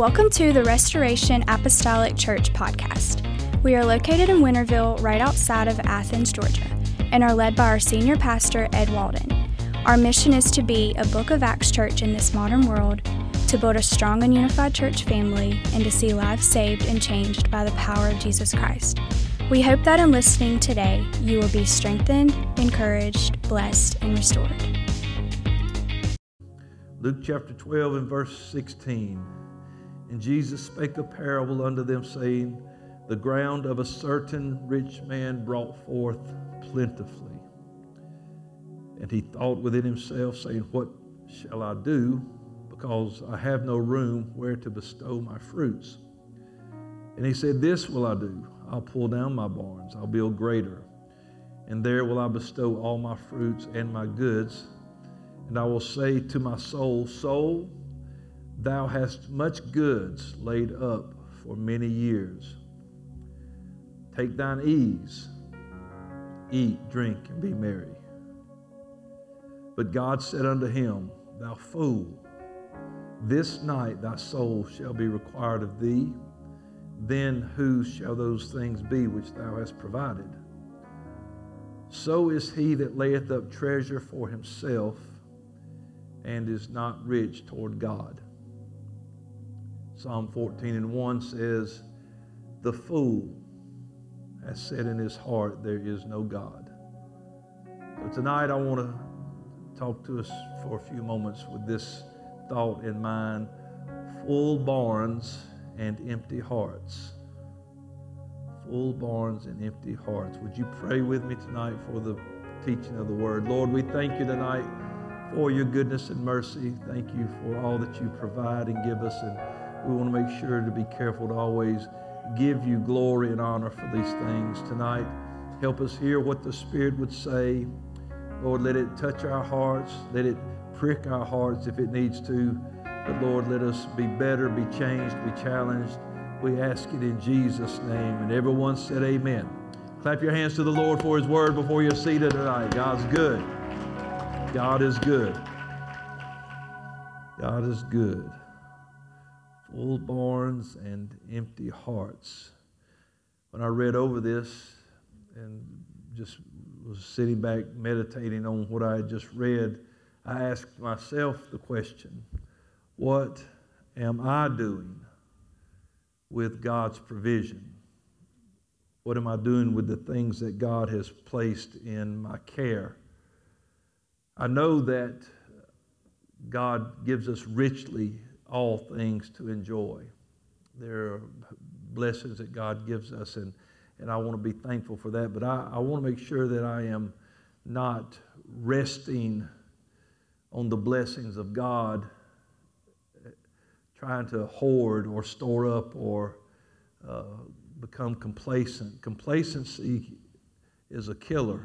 Welcome to the Restoration Apostolic Church podcast. We are located in Winterville, right outside of Athens, Georgia, and are led by our senior pastor, Ed Walden. Our mission is to be a Book of Acts church in this modern world, to build a strong and unified church family, and to see lives saved and changed by the power of Jesus Christ. We hope that in listening today, you will be strengthened, encouraged, blessed, and restored. Luke chapter 12 and verse 16. And Jesus spake a parable unto them, saying, The ground of a certain rich man brought forth plentifully. And he thought within himself, saying, What shall I do? Because I have no room where to bestow my fruits. And he said, This will I do. I'll pull down my barns. I'll build greater. And there will I bestow all my fruits and my goods. And I will say to my soul, Soul, thou hast much goods laid up for many years. Take thine ease, eat, drink, and be merry. But God said unto him, Thou fool, this night thy soul shall be required of thee. Then whose shall those things be which thou hast provided? So is he that layeth up treasure for himself and is not rich toward God. Psalm 14 and 1 says, The fool has said in his heart, There is no God. So tonight I want to talk to us for a few moments with this thought in mind: full barns and empty hearts. Full barns and empty hearts. Would you pray with me tonight for the teaching of the Word? Lord, we thank you tonight for your goodness and mercy. Thank you for all that you provide and give us, and we want to make sure to be careful to always give you glory and honor for these things. Tonight, help us hear what the Spirit would say. Lord, let it touch our hearts. Let it prick our hearts if it needs to. But Lord, let us be better, be changed, be challenged. We ask it in Jesus' name. And everyone said amen. Clap your hands to the Lord for his word before you're seated tonight. God's good. God is good. God is good. Full barns and empty hearts. When I read over this and just was sitting back meditating on what I had just read, I asked myself the question, what am I doing with God's provision? What am I doing with the things that God has placed in my care? I know that God gives us richly all things to enjoy. There are blessings that God gives us, and I want to be thankful for that. But I want to make sure that I am not resting on the blessings of God, trying to hoard or store up or become complacent. Complacency is a killer.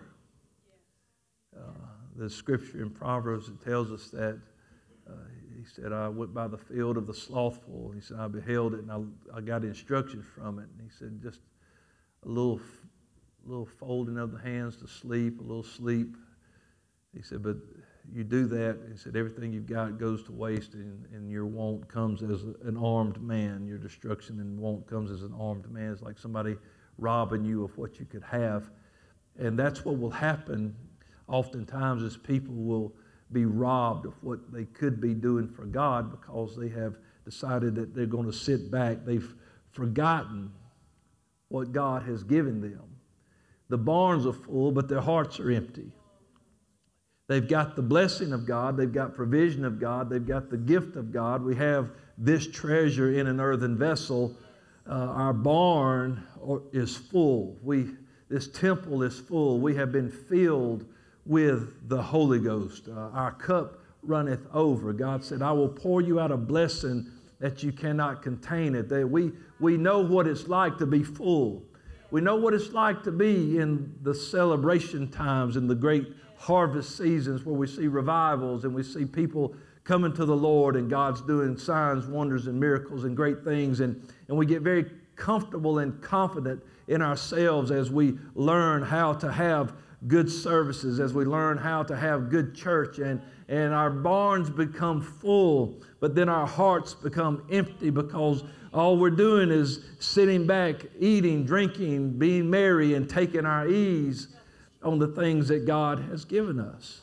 The scripture in Proverbs, it tells us that he said, I went by the field of the slothful. He said, I beheld it, and I got instruction from it. And he said, just a little folding of the hands to sleep, a little sleep. He said, but you do that. He said, everything you've got goes to waste, and your want comes as an armed man. Your destruction and want comes as an armed man. It's like somebody robbing you of what you could have. And that's what will happen oftentimes, is people will be robbed of what they could be doing for God because they have decided that they're going to sit back. They've forgotten what God has given them. The barns are full, but their hearts are empty. They've got the blessing of God. They've got provision of God. They've got the gift of God. We have this treasure in an earthen vessel. Our barn is full. This temple is full. We have been filled with the Holy Ghost. Our cup runneth over. God said, I will pour you out a blessing that you cannot contain it. We know what it's like to be full. We know what it's like to be in the celebration times, in the great harvest seasons where we see revivals and we see people coming to the Lord and God's doing signs, wonders, and miracles and great things. And we get very comfortable and confident in ourselves as we learn how to have good services, as we learn how to have good church, and our barns become full, but then our hearts become empty because all we're doing is sitting back, eating, drinking, being merry, and taking our ease on the things that God has given us.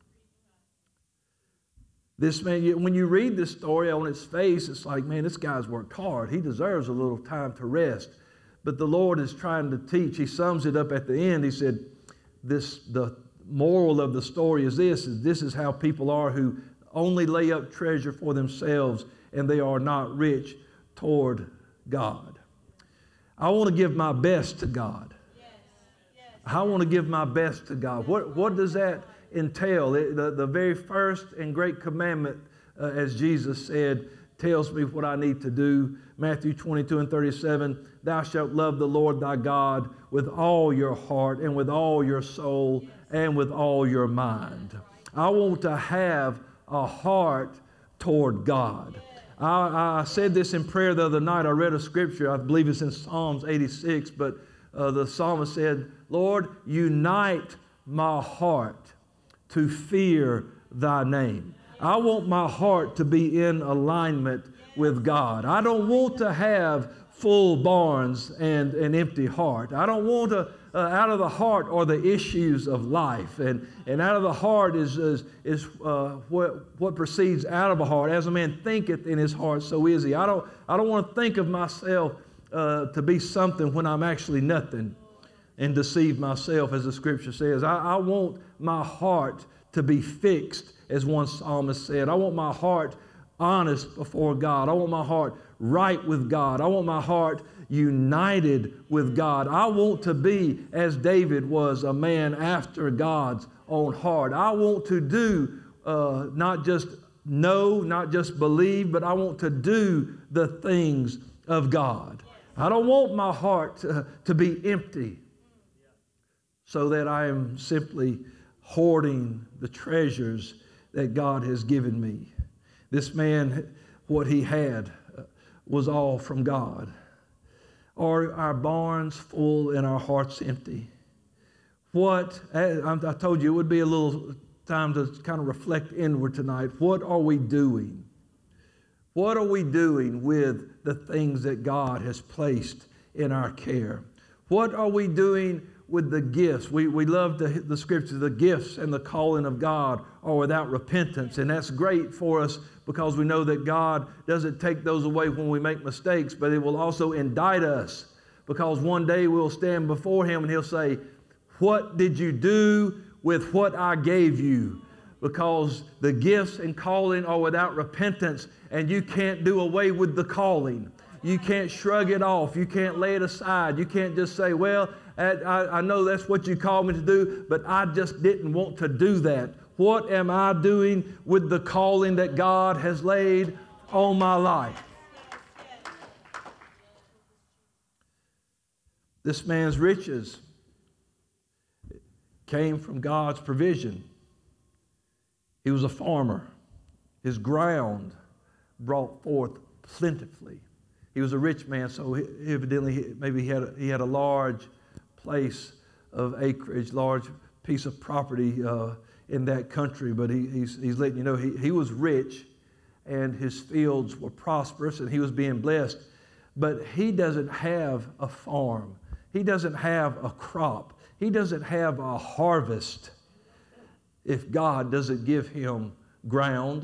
This man, when you read this story on its face, it's like, man, this guy's worked hard. He deserves a little time to rest. But the Lord is trying to teach. He sums it up at the end. He said, the moral of the story is this is how people are who only lay up treasure for themselves, and they are not rich toward God. I want to give my best to God. I want to give my best to God. What does that entail? The very first and great commandment, as Jesus said, tells me what I need to do. Matthew 22:37, thou shalt love the Lord thy God with all your heart and with all your soul and with all your mind. I want to have a heart toward God. I said this in prayer the other night. I read a scripture, I believe it's in Psalms 86, but the psalmist said, Lord, unite my heart to fear thy name. I want my heart to be in alignment with God. I don't want to have full barns and an empty heart. I don't want to, out of the heart are the issues of life. And out of the heart is what proceeds out of a heart. As a man thinketh in his heart, so is he. I don't want to think of myself to be something when I'm actually nothing and deceive myself, as the scripture says. I want my heart to be fixed, as one psalmist said. I want my heart honest before God. I want my heart right with God. I want my heart united with God. I want to be, as David was, a man after God's own heart. I want to do, not just know, not just believe, but I want to do the things of God. I don't want my heart to be empty so that I am simply hoarding the treasures that God has given me. This man, what he had was all from God. Are our barns full and our hearts empty? I told you it would be a little time to kind of reflect inward tonight. What are we doing? What are we doing with the things that God has placed in our care? What are we doing with the gifts? We love the scripture, the gifts and the calling of God are without repentance. And that's great for us because we know that God doesn't take those away when we make mistakes, but it will also indict us, because one day we'll stand before him and he'll say, what did you do with what I gave you? Because the gifts and calling are without repentance, and you can't do away with the calling. You can't shrug it off. You can't lay it aside. You can't just say, well, I know that's what you called me to do, but I just didn't want to do that. What am I doing with the calling that God has laid on my life? This man's riches came from God's provision. He was a farmer. His ground brought forth plentifully. He was a rich man, so evidently maybe he had a large place of acreage, large piece of property in that country. But he's letting you know he was rich, and his fields were prosperous, and he was being blessed. But he doesn't have a farm. He doesn't have a crop. He doesn't have a harvest if God doesn't give him ground,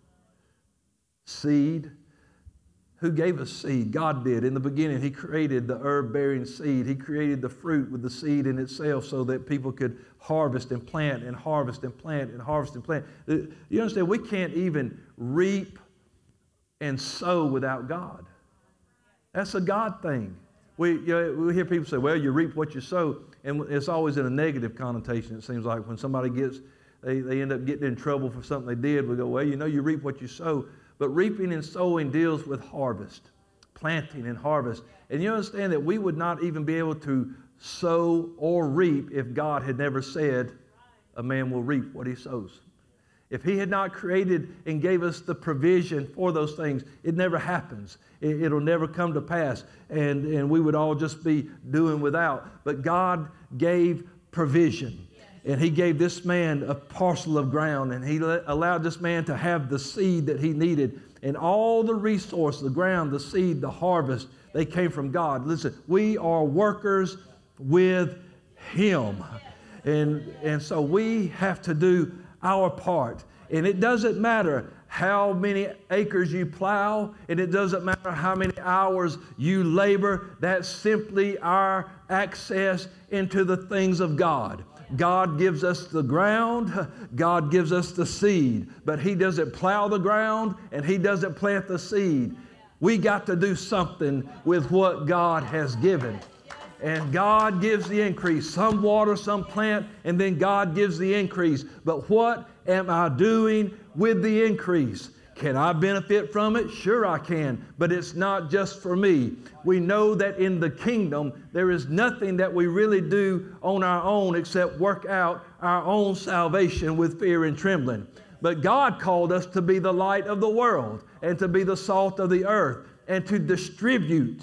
seed. Who gave us seed? God did. In the beginning, he created the herb-bearing seed. He created the fruit with the seed in itself so that people could harvest and plant and harvest and plant and harvest and plant. You understand, we can't even reap and sow without God. That's a God thing. We hear people say, well, you reap what you sow, and it's always in a negative connotation, it seems like. When somebody they end up getting in trouble for something they did, we go, well, you reap what you sow. But reaping and sowing deals with harvest, planting and harvest. And you understand that we would not even be able to sow or reap if God had never said a man will reap what he sows. If he had not created and gave us the provision for those things, it never happens. It'll never come to pass. And we would all just be doing without. But God gave provision. And he gave this man a parcel of ground, and he allowed this man to have the seed that he needed. And all the resources, the ground, the seed, the harvest, they came from God. Listen, we are workers with him. And so we have to do our part. And it doesn't matter how many acres you plow, and it doesn't matter how many hours you labor. That's simply our access into the things of God. God gives us the ground, God gives us the seed, but he doesn't plow the ground and he doesn't plant the seed. We got to do something with what God has given. And God gives the increase. Some water, some plant, and then God gives the increase. But what am I doing with the increase? Can I benefit from it? Sure I can, but it's not just for me. We know that in the kingdom, there is nothing that we really do on our own except work out our own salvation with fear and trembling. But God called us to be the light of the world and to be the salt of the earth and to distribute.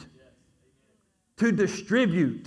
To distribute.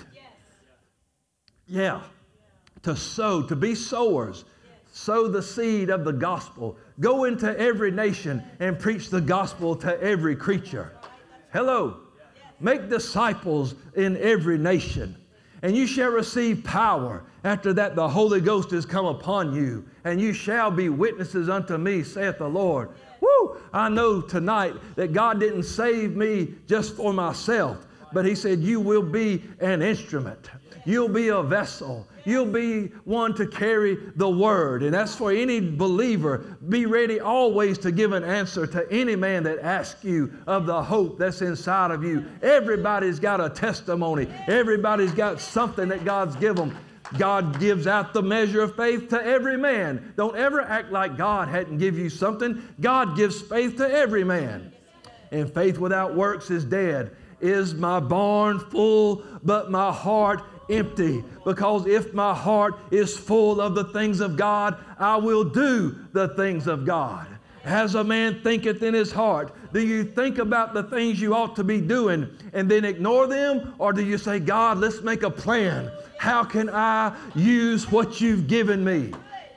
Yeah. To sow, to be sowers. Sow the seed of the gospel. Go into every nation and preach the gospel to every creature. Hello. Make disciples in every nation. And you shall receive power. After that, the Holy Ghost is come upon you. And you shall be witnesses unto me, saith the Lord. Woo! I know tonight that God didn't save me just for myself. But he said, you will be an instrument. You'll be a vessel. You'll be one to carry the word. And as for any believer, be ready always to give an answer to any man that asks you of the hope that's inside of you. Everybody's got a testimony. Everybody's got something that God's given them. God gives out the measure of faith to every man. Don't ever act like God hadn't give you something. God gives faith to every man. And faith without works is dead. Is my barn full, but my heart empty? Because if my heart is full of the things of God, I will do the things of God. As a man thinketh in his heart, do you think about the things you ought to be doing and then ignore them? Or do you say, God, let's make a plan. How can I use what you've given me?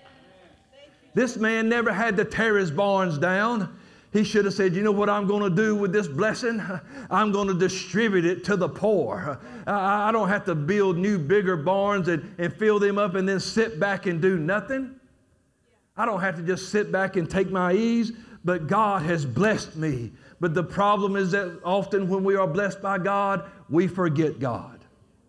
This man never had to tear his barns down. He should have said, you know what I'm going to do with this blessing? I'm going to distribute it to the poor. I don't have to build new, bigger barns and fill them up and then sit back and do nothing. I don't have to just sit back and take my ease, but God has blessed me. But the problem is that often when we are blessed by God, we forget God.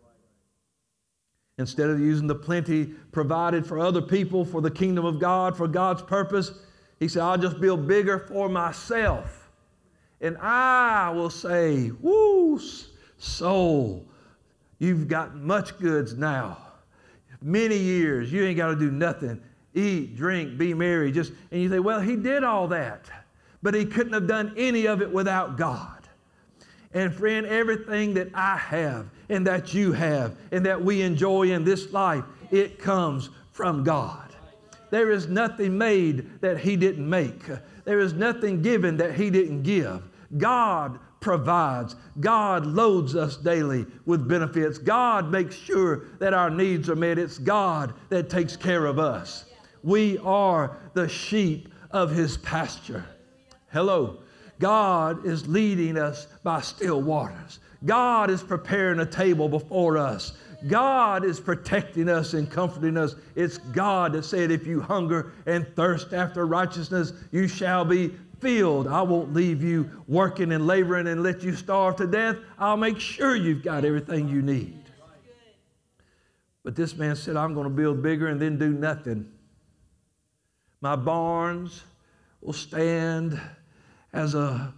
Instead of using the plenty provided for other people, for the kingdom of God, for God's purpose, he said, I'll just build bigger for myself. And I will say, woo, soul, you've got much goods now. Many years, you ain't got to do nothing. Eat, drink, be merry. And you say, well, he did all that. But he couldn't have done any of it without God. And friend, everything that I have and that you have and that we enjoy in this life, it comes from God. There is nothing made that he didn't make. There is nothing given that he didn't give. God provides. God loads us daily with benefits. God makes sure that our needs are met. It's God that takes care of us. We are the sheep of his pasture. Hello. God is leading us by still waters. God is preparing a table before us. God is protecting us and comforting us. It's God that said, if you hunger and thirst after righteousness, you shall be filled. I won't leave you working and laboring and let you starve to death. I'll make sure you've got everything you need. But this man said, I'm going to build bigger and then do nothing. My barns will stand as a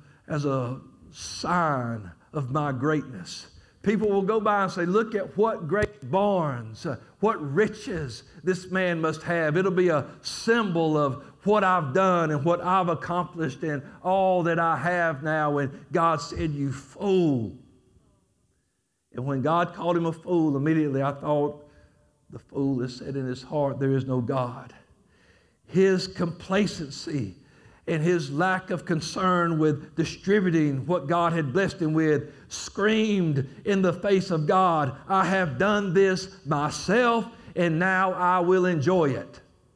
sign of my greatness. People will go by and say, look at what great barns, what riches this man must have. It'll be a symbol of what I've done and what I've accomplished and all that I have now. And God said, you fool. And when God called him a fool, immediately I thought, the fool has said in his heart, there is no God. His complacency and his lack of concern with distributing what God had blessed him with screamed in the face of God, I have done this myself, and now I will enjoy it.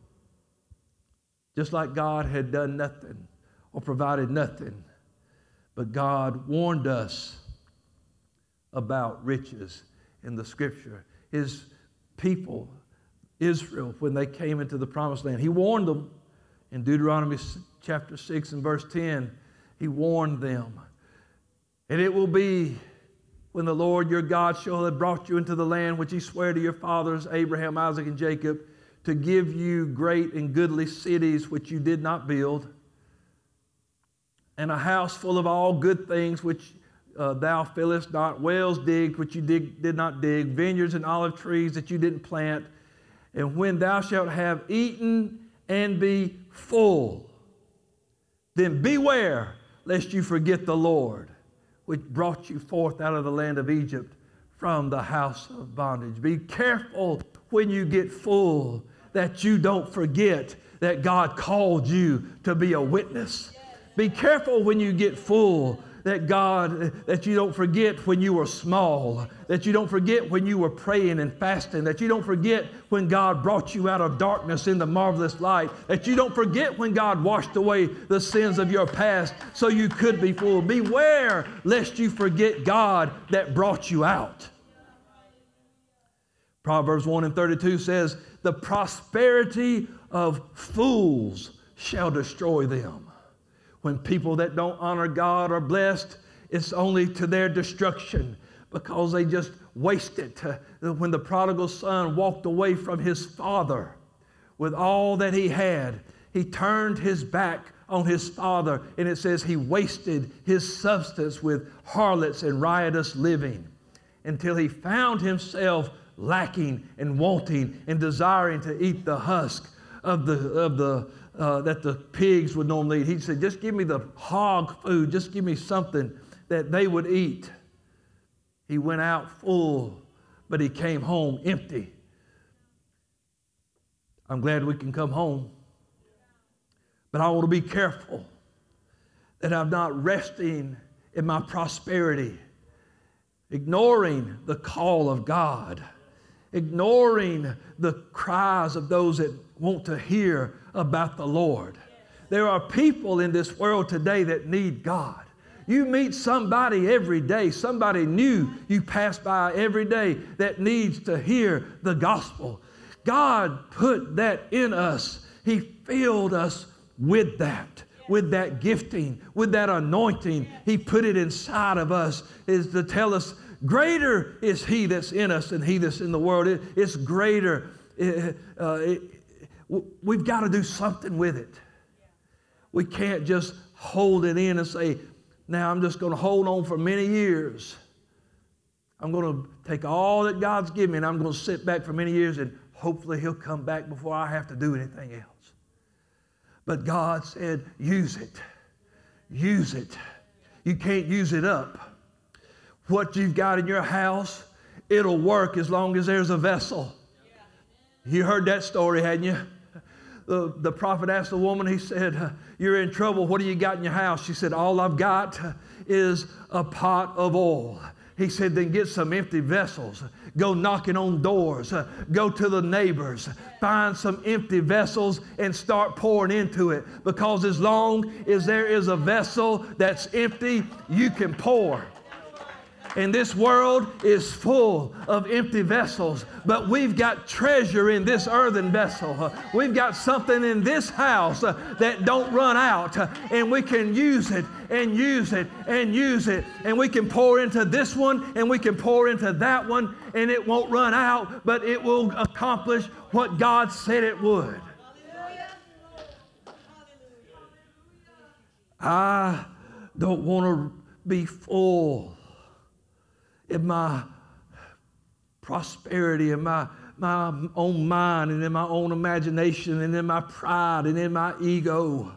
Just like God had done nothing or provided nothing, but God warned us about riches in the scripture. His people, Israel, when they came into the promised land, he warned them in Deuteronomy chapter 6 and verse 10. He warned them. And it will be when the Lord your God shall have brought you into the land which he sware to your fathers, Abraham, Isaac, and Jacob, to give you great and goodly cities which you did not build, and a house full of all good things which thou fillest not, wells digged which you did not dig, vineyards and olive trees that you didn't plant. And when thou shalt have eaten and be full, then beware lest you forget the Lord, which brought you forth out of the land of Egypt from the house of bondage. Be careful when you get full that you don't forget that God called you to be a witness. Be careful when you get full that you don't forget when you were small, that you don't forget when you were praying and fasting, that you don't forget when God brought you out of darkness in the marvelous light, that you don't forget when God washed away the sins of your past so you could be full. Beware lest you forget God that brought you out. Proverbs 1:32 says, the prosperity of fools shall destroy them. When people that don't honor God are blessed, it's only to their destruction because they just waste it. When the prodigal son walked away from his father with all that he had, he turned his back on his father, and it says he wasted his substance with harlots and riotous living until he found himself lacking and wanting and desiring to eat the husk of that the pigs would normally eat. He said, just give me the hog food. Just give me something that they would eat. He went out full, but he came home empty. I'm glad we can come home. But I want to be careful that I'm not resting in my prosperity, ignoring the call of God, ignoring the cries of those that want to hear about the Lord. There are people in this world today that need God. You meet somebody every day, somebody new you pass by every day that needs to hear the gospel. God put that in us. He filled us with that gifting, with that anointing. He put it inside of us is to tell us greater is he that's in us than he that's in the world. It's greater. We've got to do something with it. We can't just hold it in and say, now I'm just going to hold on for many years. I'm going to take all that God's given me and I'm going to sit back for many years and hopefully he'll come back before I have to do anything else. But God said, use it. Use it. You can't use it up. What you've got in your house, it'll work as long as there's a vessel. You heard that story, hadn't you? The prophet asked the woman, he said, you're in trouble. What do you got in your house? She said, all I've got is a pot of oil. He said, then get some empty vessels. Go knocking on doors. Go to the neighbors. Find some empty vessels and start pouring into it. Because as long as there is a vessel that's empty, you can pour. And this world is full of empty vessels, but we've got treasure in this earthen vessel. We've got something in this house that don't run out, and we can use it and use it and use it. And we can pour into this one and we can pour into that one, and it won't run out, but it will accomplish what God said it would. I don't want to be full in my prosperity, in my own mind, and in my own imagination, and in my pride, and in my ego.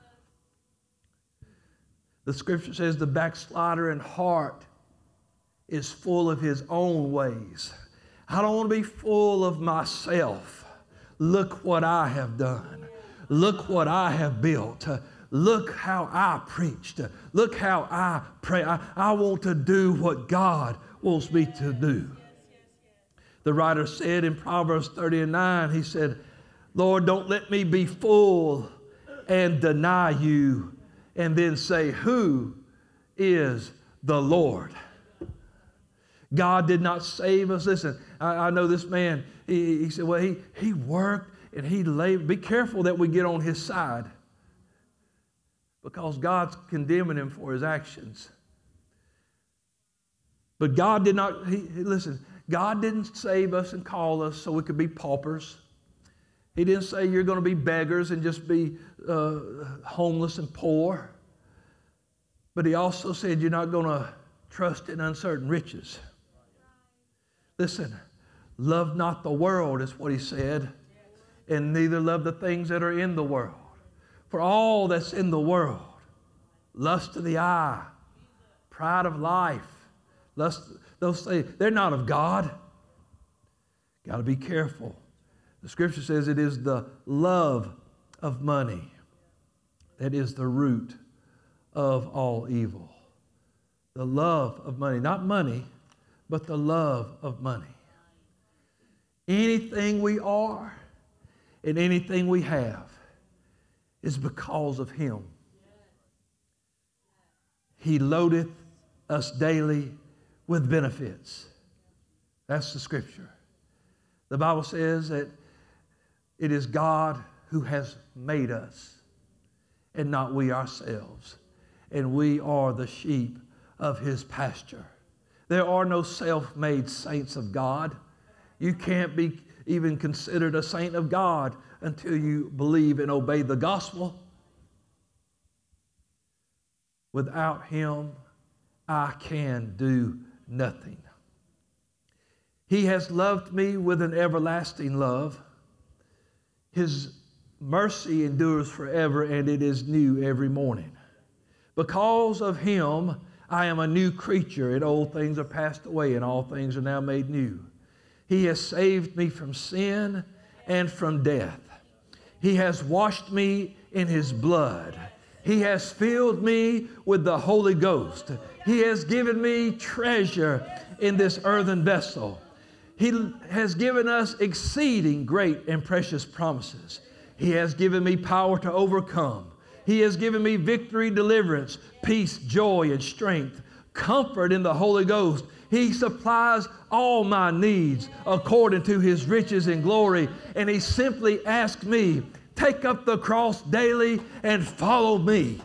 The scripture says the backslider in heart is full of his own ways. I don't want to be full of myself. Look what I have done. Look what I have built. Look how I preached. Look how I pray. I want to do what God wants me to do. The writer said in Proverbs 30:9, he said, Lord, don't let me be full and deny you and then say, who is the Lord? God did not save us. Listen, I know this man, he said, well, he worked and he labored. Be careful that we get on his side, because God's condemning him for his actions. But God did not, listen, God didn't save us and call us so we could be paupers. He didn't say you're going to be beggars and just be homeless and poor. But he also said you're not going to trust in uncertain riches. Listen, love not the world is what he said, and neither love the things that are in the world. For all that's in the world, lust of the eye, pride of life, lust, those things, they're not of God. Got to be careful. The scripture says it is the love of money that is the root of all evil. The love of money, not money, but the love of money. Anything we are and anything we have is because of him. He loadeth us daily with benefits. That's the scripture. The Bible says that it is God who has made us and not we ourselves. And we are the sheep of his pasture. There are no self-made saints of God. You can't be even considered a saint of God until you believe and obey the gospel. Without him, I can do nothing. He has loved me with an everlasting love. His mercy endures forever, and it is new every morning. Because of him, I am a new creature, and old things are passed away, and all things are now made new. He has saved me from sin and from death. He has washed me in his blood. He has filled me with the Holy Ghost. He has given me treasure in this earthen vessel. He has given us exceeding great and precious promises. He has given me power to overcome. He has given me victory, deliverance, peace, joy, and strength, comfort in the Holy Ghost. He supplies all my needs according to his riches and glory. And he simply asks me, take up the cross daily and follow me.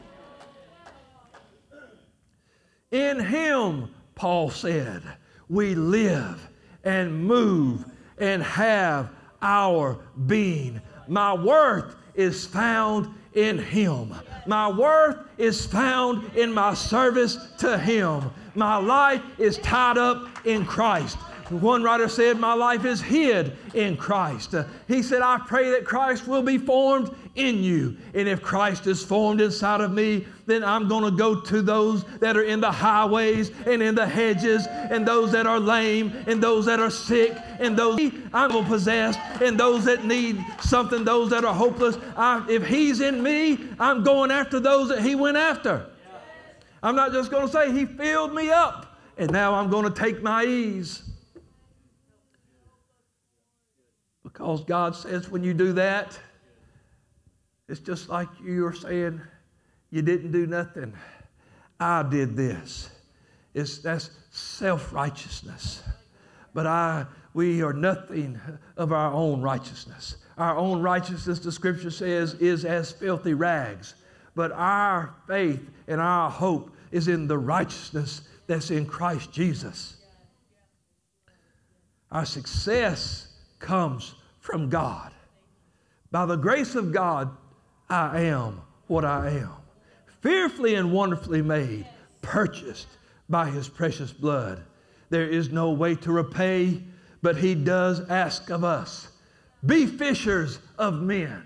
In him, Paul said, we live and move and have our being. My worth is found in him. My worth is found in my service to him. My life is tied up in Christ. One writer said, my life is hid in Christ. He said, I pray that Christ will be formed in you. And if Christ is formed inside of me, then I'm going to go to those that are in the highways and in the hedges, and those that are lame, and those that are sick, and those I'm possessed, and those that need something, those that are hopeless. If he's in me, I'm going after those that he went after. I'm not just going to say he filled me up, and now I'm going to take my ease. Because God says when you do that, it's just like you are saying, you didn't do nothing. I did this. That's self-righteousness. But we are nothing of our own righteousness. Our own righteousness, the scripture says, is as filthy rags. But our faith and our hope is in the righteousness that's in Christ Jesus. Our success comes from God. By the grace of God, I am what I am. Fearfully and wonderfully made, purchased by his precious blood. There is no way to repay, but he does ask of us, be fishers of men.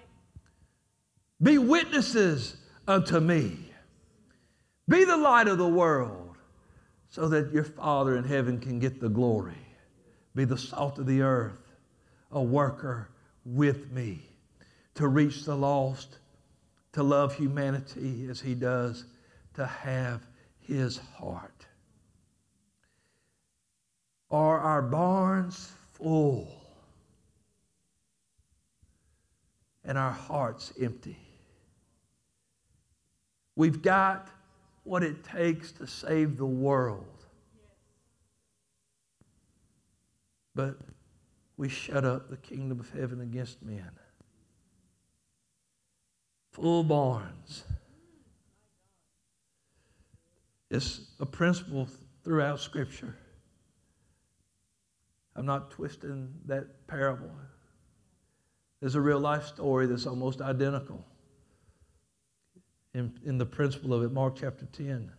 Be witnesses unto me. Be the light of the world so that your Father in heaven can get the glory. Be the salt of the earth, a worker with me to reach the lost, to love humanity as he does, to have his heart. Are our barns full and our hearts empty. We've got what it takes to save the world. But we shut up the kingdom of heaven against men. Full barns. It's a principle throughout Scripture. I'm not twisting that parable. There's a real life story that's almost identical in the principle of it, Mark chapter 10.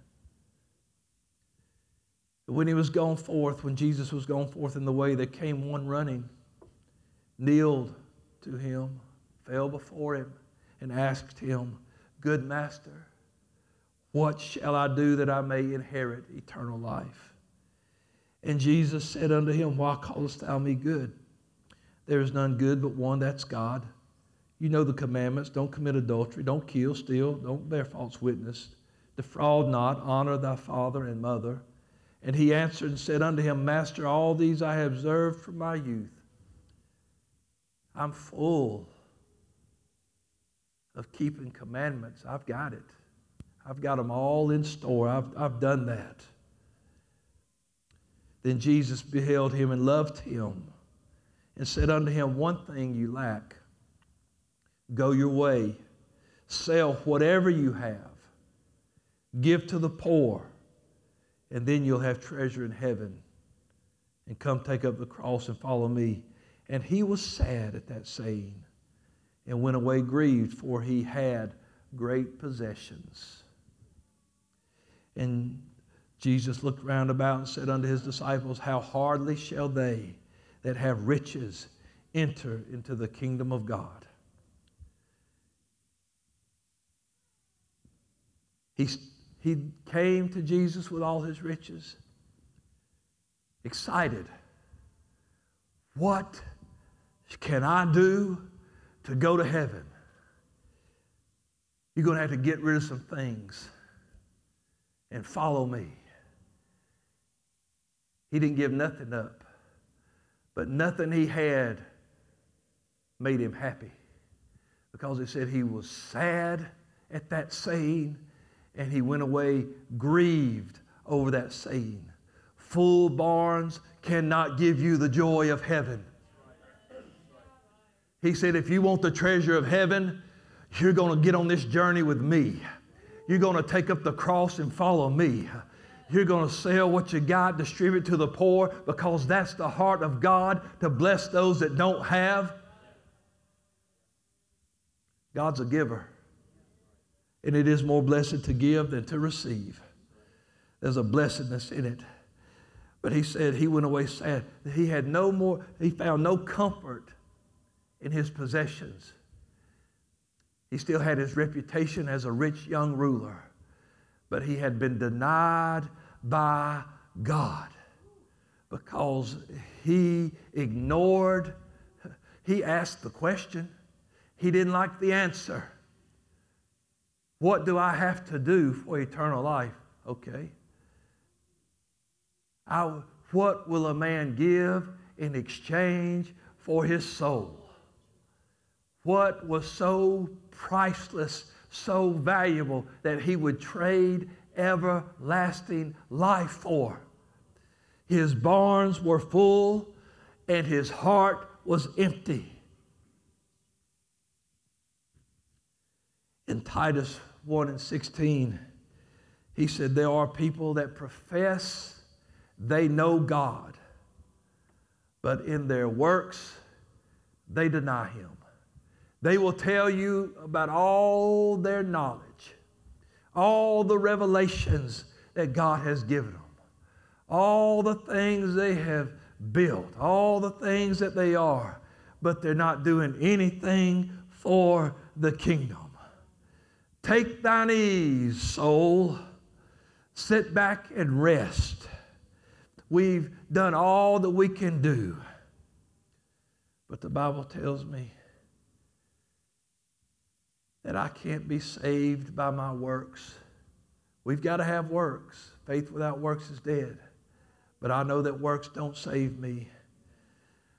When he was gone forth, when Jesus was gone forth in the way, there came one running, kneeled to him, fell before him, and asked him, "Good master, what shall I do that I may inherit eternal life?" And Jesus said unto him, "Why callest thou me good? There is none good but one, that's God. You know the commandments. Don't commit adultery. Don't kill, steal. Don't bear false witness. Defraud not. Honor thy father and mother." And he answered and said unto him, "Master, all these I have observed from my youth." I'm full of keeping commandments. I've got it. I've got them all in store. I've done that. Then Jesus beheld him and loved him and said unto him, "One thing you lack. Go your way, sell whatever you have, give to the poor, and then you'll have treasure in heaven. And come take up the cross and follow me." And he was sad at that saying and went away grieved, for he had great possessions. And Jesus looked round about and said unto his disciples, "How hardly shall they that have riches enter into the kingdom of God." He came to Jesus with all his riches, excited. What can I do to go to heaven? You're going to have to get rid of some things and follow me. He didn't give nothing up, but nothing he had made him happy, because it said he was sad at that saying, and he went away grieved over that saying. Full barns cannot give you the joy of heaven. He said, if you want the treasure of heaven, you're going to get on this journey with me. You're going to take up the cross and follow me. You're going to sell what you got, distribute to the poor, because that's the heart of God, to bless those that don't have. God's a giver. And it is more blessed to give than to receive. There's a blessedness in it. But he said he went away sad. He found no comfort in his possessions. He still had his reputation as a rich young ruler, but he had been denied by God because he ignored. He asked the question. He didn't like the answer. What do I have to do for eternal life? Okay. What will a man give in exchange for his soul? What was so priceless, so valuable that he would trade everlasting life for? His barns were full and his heart was empty. In Titus 1:16, he said, there are people that profess they know God, but in their works, they deny him. They will tell you about all their knowledge, all the revelations that God has given them, all the things they have built, all the things that they are, but they're not doing anything for the kingdom. Take thine ease, soul. Sit back and rest. We've done all that we can do. But the Bible tells me that I can't be saved by my works. We've got to have works. Faith without works is dead. But I know that works don't save me.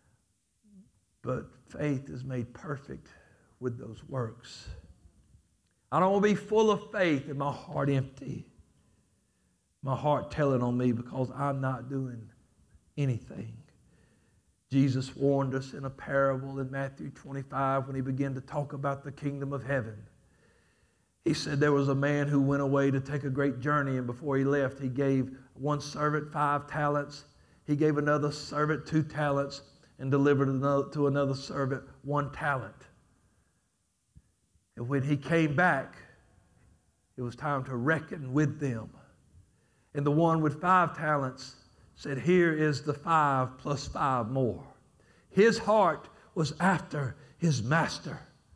But faith is made perfect with those works. I don't want to be full of faith and my heart empty. My heart telling on me because I'm not doing anything. Jesus warned us in a parable in Matthew 25 when he began to talk about the kingdom of heaven. He said there was a man who went away to take a great journey, and before he left, he gave one servant 5 talents. He gave another servant 2 talents and delivered to another servant 1 talent. And when he came back, it was time to reckon with them. And the one with 5 talents said, here is the 5 plus 5 more. His heart was after his master.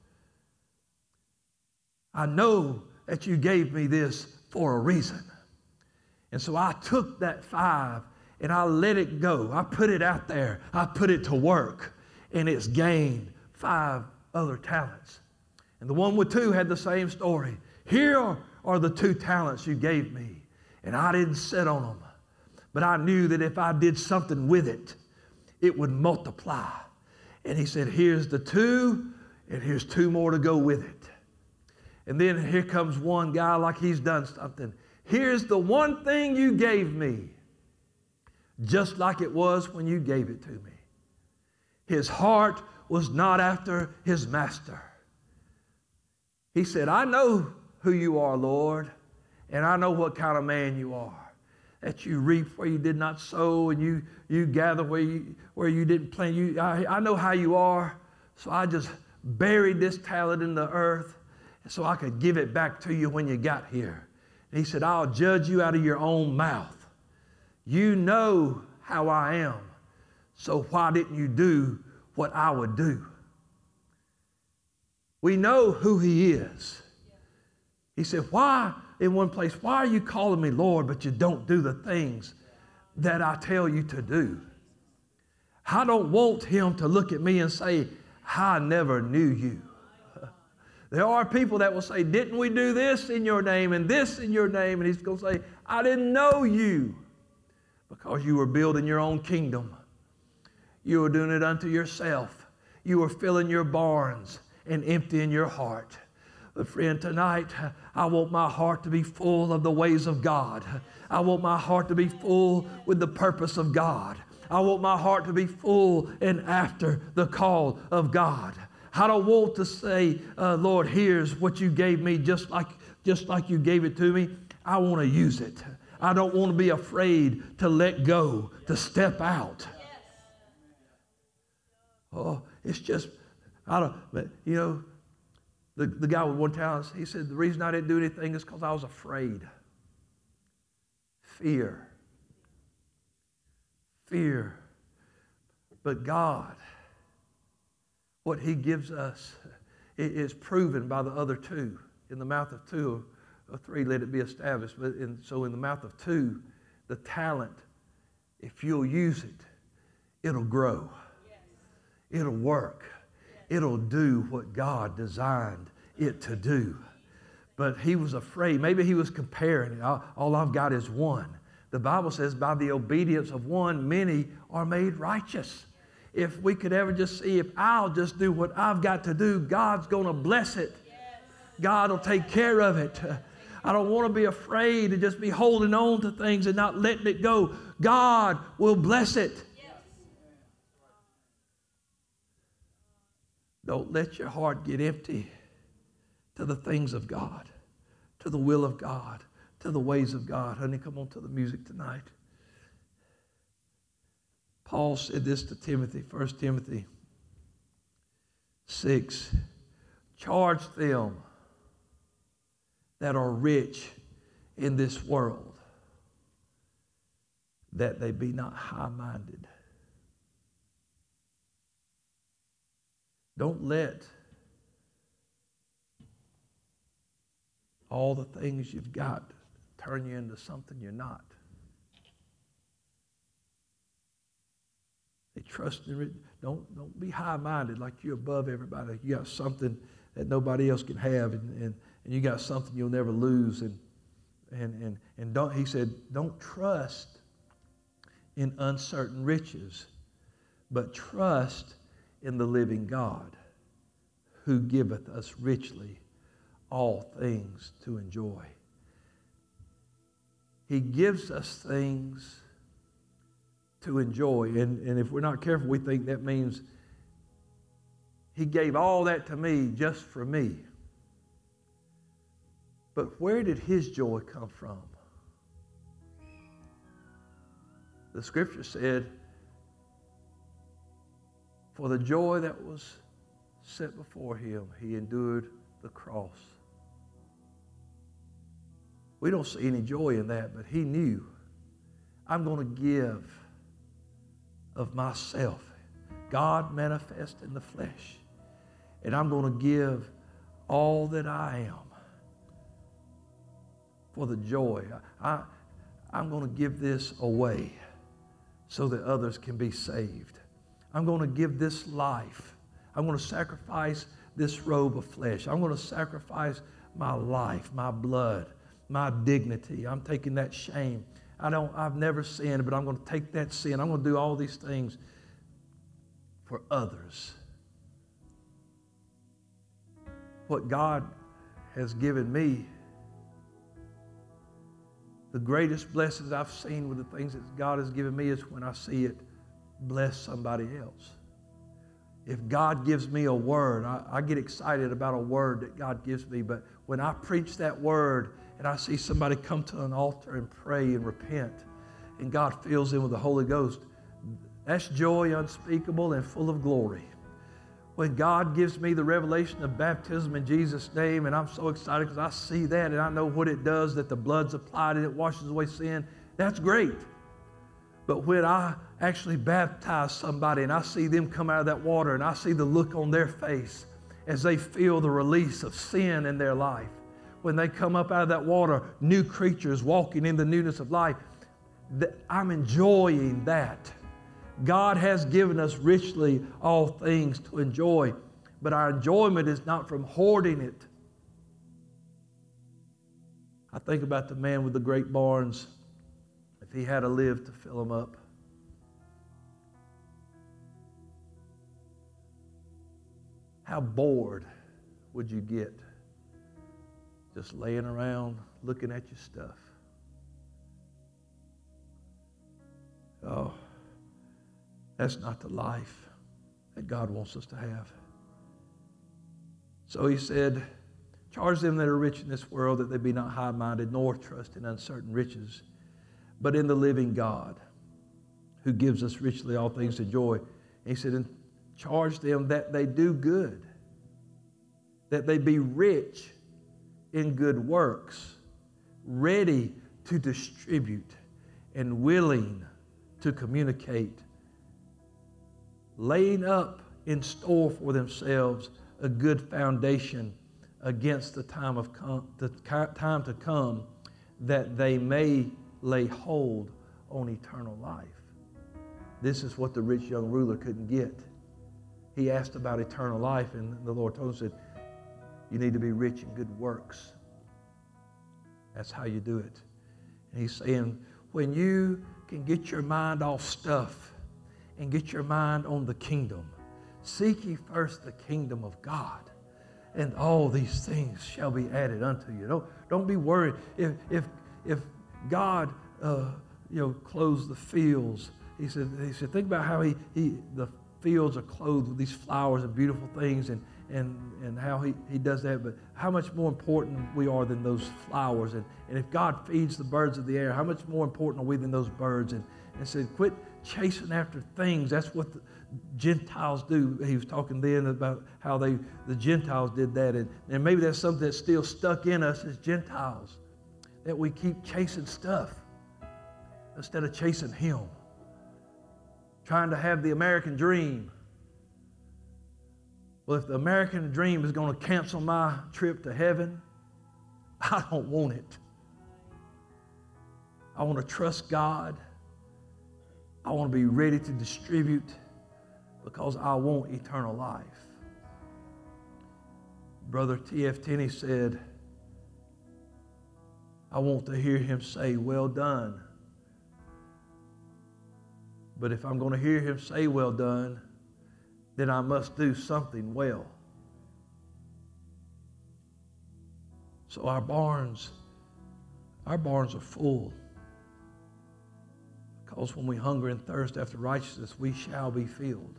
I know that you gave me this for a reason. And so I took that 5 and I let it go. I put it out there. I put it to work. And it's gained 5 other talents. And the one with 2 had the same story. Here are the 2 talents you gave me. And I didn't sit on them. But I knew that if I did something with it, it would multiply. And he said, here's the 2, and here's 2 more to go with it. And then here comes one guy like he's done something. Here's the one thing you gave me, just like it was when you gave it to me. His heart was not after his master. He said, I know who you are, Lord, and I know what kind of man you are. That you reap where you did not sow, and you gather where you didn't plant. I know how you are, so I just buried this talent in the earth so I could give it back to you when you got here. And he said, I'll judge you out of your own mouth. You know how I am, so why didn't you do what I would do? We know who he is. He said, why? In one place, why are you calling me Lord, but you don't do the things that I tell you to do? I don't want him to look at me and say, I never knew you. There are people that will say, didn't we do this in your name and this in your name? And he's going to say, I didn't know you because you were building your own kingdom. You were doing it unto yourself. You were filling your barns and emptying your heart. But friend, tonight, I want my heart to be full of the ways of God. I want my heart to be full with the purpose of God. I want my heart to be full and after the call of God. I don't want to say, Lord, here's what you gave me just like you gave it to me. I want to use it. I don't want to be afraid to let go, to step out. Oh, it's just, the guy with 1 talent, he said, the reason I didn't do anything is because I was afraid. Fear. But God, what he gives us is proven by the other 2. In the mouth of 2 or 3, let it be established. So in the mouth of 2, the talent, if you'll use it, it'll grow. Yes. It'll work. Yes. It'll do what God designed it to do. But he was afraid. Maybe he was comparing. All I've got is 1. The Bible says by the obedience of 1, many are made righteous. If we could ever just see, if I'll just do what I've got to do, God's going to bless it. God will take care of it. I don't want to be afraid to just be holding on to things and not letting it go. God will bless it. Don't let your heart get empty to the things of God, to the will of God, to the ways of God. Honey, come on to the music tonight. Paul said this to Timothy, 1 Timothy 6. Charge them that are rich in this world, that they be not high-minded. Don't let all the things you've got turn you into something you're not. They trust in. Don't be high-minded like you're above everybody. Like you got something that nobody else can have, and you got something you'll never lose. And don't. He said, don't trust in uncertain riches, but trust in the living God, who giveth us richly all things to enjoy. He gives us things to enjoy. And if we're not careful, we think that means he gave all that to me just for me. But where did his joy come from? The scripture said, for the joy that was set before him, he endured the cross. We don't see any joy in that, but he knew, I'm going to give of myself, God manifest in the flesh, and I'm going to give all that I am for the joy. I'm going to give this away so that others can be saved. I'm going to give this life. I'm going to sacrifice this robe of flesh. I'm going to sacrifice my life, my blood, my dignity. I'm taking that shame. I've never sinned, but I'm going to take that sin. I'm going to do all these things for others. What God has given me, the greatest blessings I've seen with the things that God has given me is when I see it bless somebody else. If God gives me a word, I get excited about a word that God gives me, but when I preach that word and I see somebody come to an altar and pray and repent, and God fills them with the Holy Ghost, that's joy unspeakable and full of glory. When God gives me the revelation of baptism in Jesus' name, and I'm so excited because I see that and I know what it does, that the blood's applied and it washes away sin, that's great. But when I actually baptize somebody and I see them come out of that water and I see the look on their face as they feel the release of sin in their life, when they come up out of that water, new creatures walking in the newness of life, I'm enjoying that. God has given us richly all things to enjoy, but our enjoyment is not from hoarding it. I think about the man with the great barns. If he had to live to fill them up, how bored would you get just laying around looking at your stuff? Oh, that's not the life that God wants us to have. So he said, charge them that are rich in this world that they be not high-minded, nor trust in uncertain riches, but in the living God, who gives us richly all things to joy. And he said, and charge them that they do good, that they be rich in good works, ready to distribute and willing to communicate, laying up in store for themselves a good foundation against the time to come, that they may lay hold on eternal life. This is what the rich young ruler couldn't get. He asked about eternal life, and the Lord told him, said, you need to be rich in good works. That's how you do it. And he's saying, when you can get your mind off stuff and get your mind on the kingdom, seek ye first the kingdom of God, and all these things shall be added unto you. Don't be worried. If God clothes the fields, he said, think about how the fields are clothed with these flowers and beautiful things, and how he does that, but how much more important we are than those flowers. And if God feeds the birds of the air, how much more important are we than those birds? And said, quit chasing after things. That's what the Gentiles do. He was talking then about how the Gentiles did that. And maybe that's something that's still stuck in us as Gentiles, that we keep chasing stuff instead of chasing him. Trying to have the American dream. Well, if the American dream is going to cancel my trip to heaven, I don't want it. I want to trust God. I want to be ready to distribute because I want eternal life. Brother T.F. Tenney said, I want to hear him say, well done. But if I'm going to hear him say, well done, then I must do something well. So our barns are full. Because when we hunger and thirst after righteousness, we shall be filled.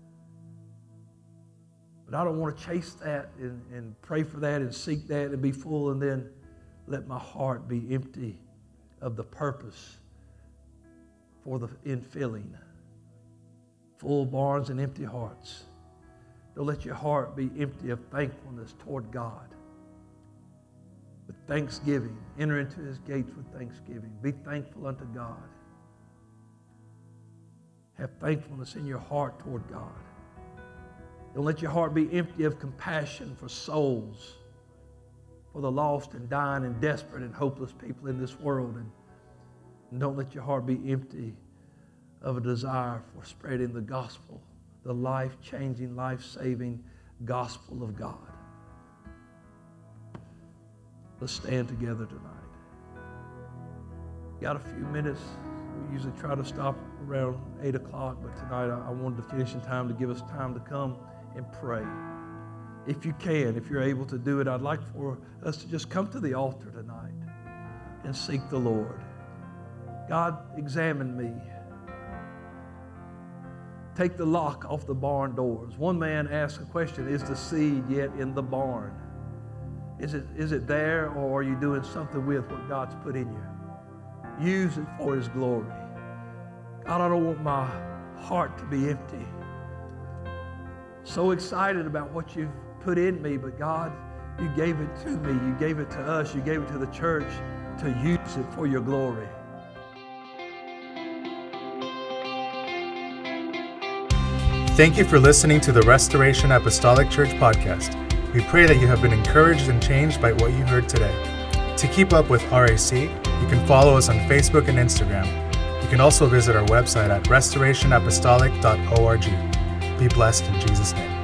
But I don't want to chase that and pray for that and seek that and be full and then let my heart be empty of the purpose for the infilling. Full barns and empty hearts. Don't let your heart be empty of thankfulness toward God. With thanksgiving, enter into his gates with thanksgiving. Be thankful unto God. Have thankfulness in your heart toward God. Don't let your heart be empty of compassion for souls, for the lost and dying and desperate and hopeless people in this world. And don't let your heart be empty of a desire for spreading the gospel, the life-changing, life-saving gospel of God. Let's stand together tonight. Got a few minutes. We usually try to stop around 8 o'clock, but tonight I wanted to finish in time to give us time to come and pray. If you can, if you're able to do it, I'd like for us to just come to the altar tonight and seek the Lord. God, examine me. Take the lock off the barn doors. One man asked a question, is the seed yet in the barn? Is it there, or are you doing something with what God's put in you? Use it for his glory. God, I don't want my heart to be empty. So excited about what you've put in me, but God, you gave it to me. You gave it to us. You gave it to the church to use it for your glory. Thank you for listening to the Restoration Apostolic Church podcast. We pray that you have been encouraged and changed by what you heard today. To keep up with RAC, you can follow us on Facebook and Instagram. You can also visit our website at restorationapostolic.org. Be blessed in Jesus' name.